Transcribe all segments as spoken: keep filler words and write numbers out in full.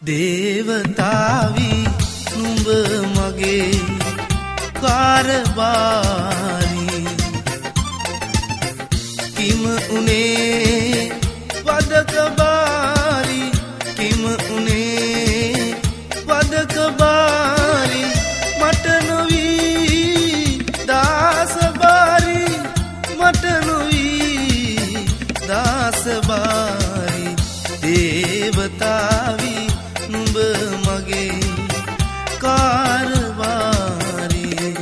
දේවතාවි නුඹ මගේ කාරබාරි කිම උනේ වදකබාරි කිම උනේ වදකබාරි මට නොවී දාසබාරි මට නොවී දාසබාරි දේවතාවි නුඹ මගේ කාරවාරි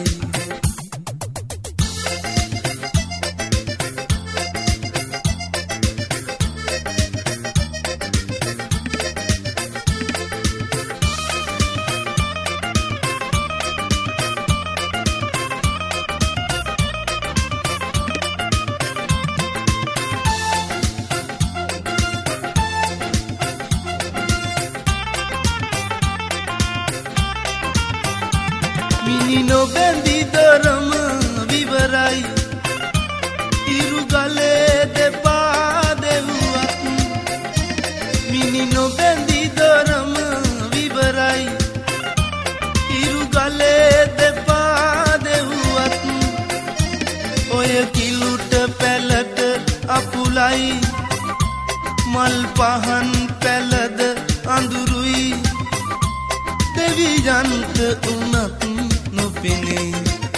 මිනි නොබැඳි දරම විවරයි ඉරුගලේ දෙපා දෙව්වත් මිනි නොබැඳි දරම විවරයි ඉරුගලේ දෙපා දෙව්වත් ඔය කිලුට පැලට අපුලයි මල් පහන් පැලද අඳුරුයි දෙවියන්ට උනත් නොපෙනේ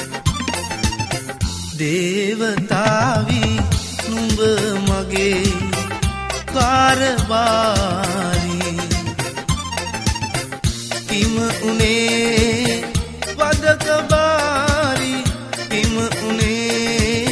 දේවතාවි නුඹ මගේ කාරබාරි කිම උනේ වදකබාරි කිම උනේ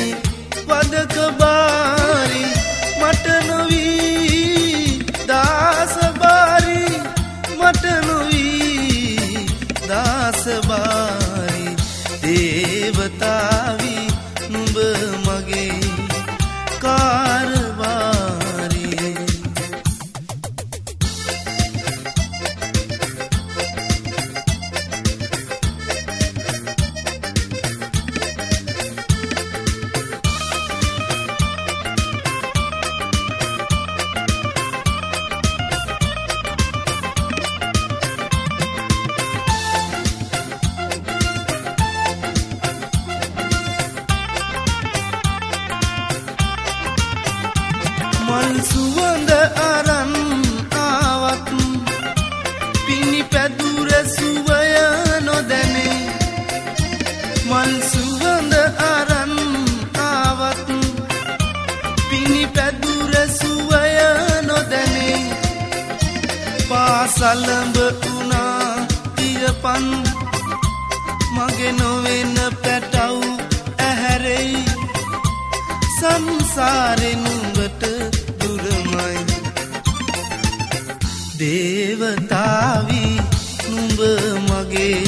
වදකබාරි මට නොවී දාසබාරි මට නොවී දාසබාරි දේවතාවි නුඹ මගේ කාරවාරි මල් සුවඳ අරන් ආවත් පිණි පැදුර සුවය නොදැනේ මල් සුවඳ අරන් ආවත් පිණි පැදුර සුවය නොදැනේ පාසලඹ උනා තිරපන් මගේ නොවෙන පැටව් ඇහැරෙයි සංසාරේ නුඹට දුරමයි දේවතාවි නුඹ මගේ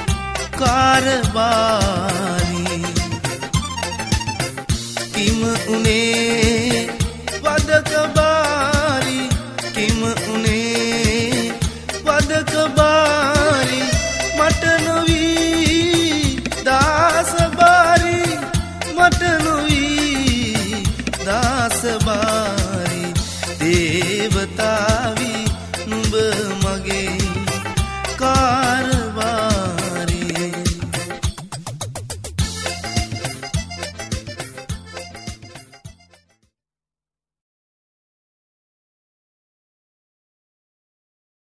කාරබාරි කිම උනේ වදකබාරි කිම උනේ වදකබාරි මට නොවී දාසබාරි මට නොවී දාසබාරි